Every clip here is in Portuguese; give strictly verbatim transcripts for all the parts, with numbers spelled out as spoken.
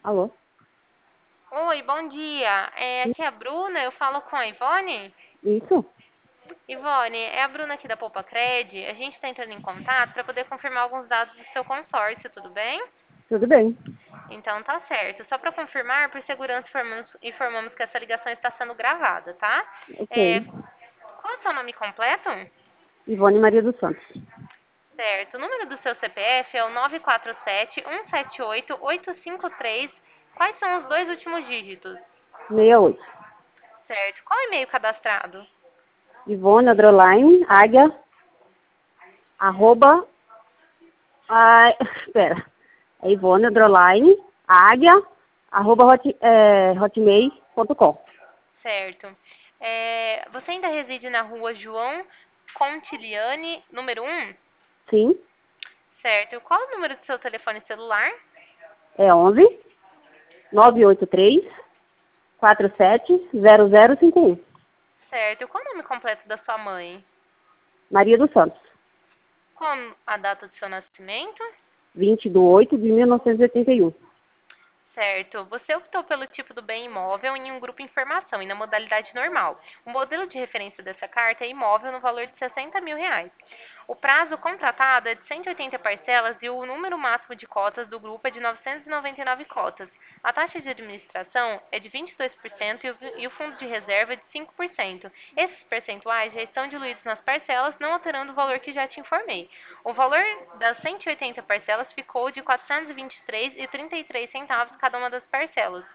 Alô? Oi, bom dia. É, aqui é a Bruna, eu falo com a Ivone. Isso? Ivone, é a Bruna aqui da Poupa Cred. A gente está entrando em contato para poder confirmar alguns dados do seu consórcio, tudo bem? Tudo bem. Então tá certo. Só para confirmar, por segurança, informamos, informamos que essa ligação está sendo gravada, tá? Ok. É, qual é o seu nome completo? Ivone Maria dos Santos. Certo. O número do seu C P F é o nove quatro sete, um sete oito, oito cinco três. Quais são os dois últimos dígitos? Sessenta e oito. Certo. Qual é o e-mail cadastrado? Ivone, underline, águia, arroba, ai, espera. É Ivone, underline, águia, arroba hot, é, hotmail ponto com. Certo. É, você ainda reside na rua João Contiliane, número um? Sim, Certo. Qual o número do seu telefone celular? é onze, nove oito três, quatro sete zero zero cinco um. Certo. Qual o nome completo da sua mãe? Maria dos Santos. Qual a data do seu nascimento? vinte de oito de mil novecentos e oitenta e um. Certo. Você optou pelo tipo do bem imóvel em um grupo informação e na modalidade normal. O modelo de referência dessa carta é imóvel no valor de sessenta mil reais. O prazo contratado é de cento e oitenta parcelas e o número máximo de cotas do grupo é de novecentas e noventa e nove cotas. A taxa de administração é de vinte e dois por cento e o, e o fundo de reserva é de cinco por cento. Esses percentuais já estão diluídos nas parcelas, não alterando o valor que já te informei. O valor das cento e oitenta parcelas ficou de quatrocentos e vinte e três reais e trinta e três centavos cada uma das parcelas.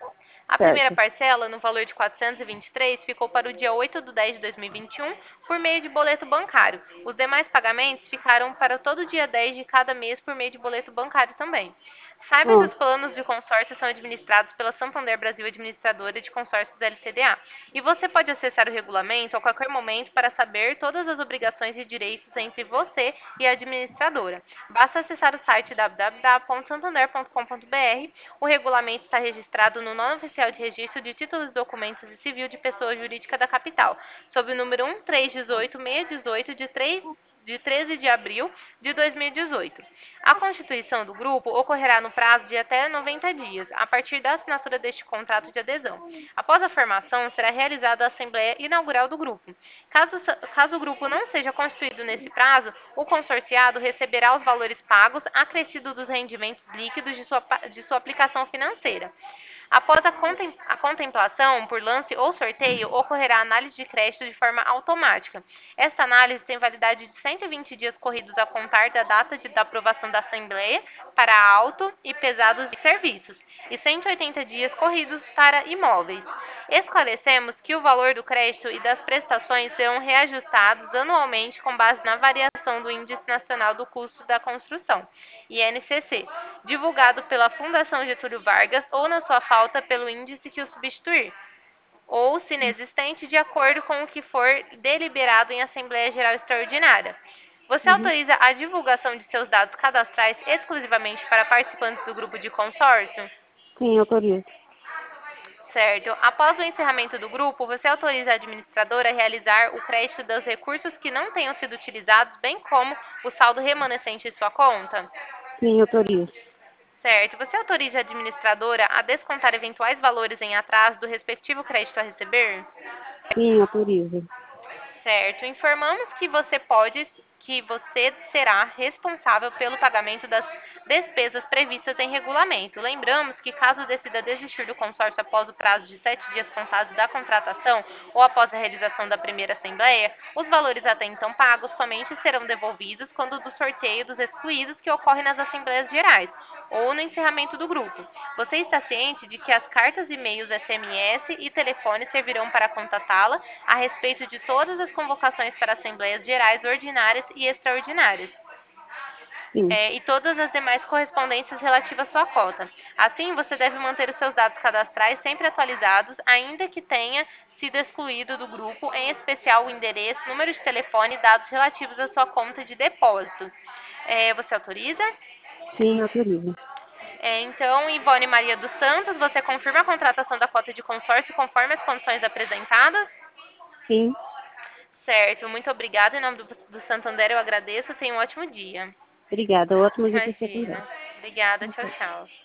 A primeira Certo. parcela, no valor de quatrocentos e vinte e três, ficou para o dia oito de dez de dois mil e vinte e um por meio de boleto bancário. Os demais pagamentos ficaram para todo dia dez de cada mês por meio de boleto bancário também. Saiba que Ah, os planos de consórcio são administrados pela Santander Brasil Administradora de Consórcios L T D A. E você pode acessar o regulamento a qualquer momento para saber todas as obrigações e direitos entre você e a administradora. Basta acessar o site w w w ponto santander ponto com ponto b r. O regulamento está registrado no Nome Oficial de Registro de Títulos, Documentos e Civil de Pessoa Jurídica da Capital, sob o número um três um oito seis um oito de três de treze de abril de dois mil e dezoito. A constituição do grupo ocorrerá no prazo de até noventa dias, a partir da assinatura deste contrato de adesão. Após a formação, será realizada a Assembleia Inaugural do grupo. Caso, caso o grupo não seja constituído nesse prazo, o consorciado receberá os valores pagos acrescidos dos rendimentos líquidos de sua, de sua aplicação financeira. Após a, contem a contemplação por lance ou sorteio, ocorrerá análise de crédito de forma automática. Esta análise tem validade de cento e vinte dias corridos a contar da data de, da aprovação da Assembleia para auto e pesados de serviços e cento e oitenta dias corridos para imóveis. Esclarecemos que o valor do crédito e das prestações serão reajustados anualmente com base na variação do Índice Nacional do Custo da Construção, I N C C, divulgado pela Fundação Getúlio Vargas ou, na sua falta, pelo índice que o substituir, ou, se inexistente, de acordo com o que for deliberado em Assembleia Geral Extraordinária. Você uhum. autoriza a divulgação de seus dados cadastrais exclusivamente para participantes do grupo de consórcio? Sim, autorizo. Certo. Após o encerramento do grupo, você autoriza a administradora a realizar o crédito dos recursos que não tenham sido utilizados, bem como o saldo remanescente de sua conta? Sim, autorizo. Certo. Você autoriza a administradora a descontar eventuais valores em atraso do respectivo crédito a receber? Sim, autorizo. Certo. Informamos que você pode, que você será responsável pelo pagamento das despesas previstas em regulamento. Lembramos que, caso decida desistir do consórcio após o prazo de sete dias contados da contratação ou após a realização da primeira assembleia, os valores até então pagos somente serão devolvidos quando do sorteio dos excluídos que ocorre nas assembleias gerais ou no encerramento do grupo. Você está ciente de que as cartas, e-mails, S M S e telefones servirão para contatá-la a respeito de todas as convocações para assembleias gerais ordinárias e extraordinárias, Sim. é, e todas as demais correspondências relativas à sua cota. Assim, você deve manter os seus dados cadastrais sempre atualizados, ainda que tenha sido excluído do grupo, em especial o endereço, número de telefone e dados relativos à sua conta de depósito. É, você autoriza? Sim, autorizo. É, então, Ivone Maria dos Santos, você confirma a contratação da cota de consórcio conforme as condições apresentadas? Sim. Certo, muito obrigada. Em nome do, do Santander, eu agradeço. Tenha um ótimo dia. Obrigada. Ótimo dia para você também. Imagina. Obrigada. Tchau, Ok. tchau.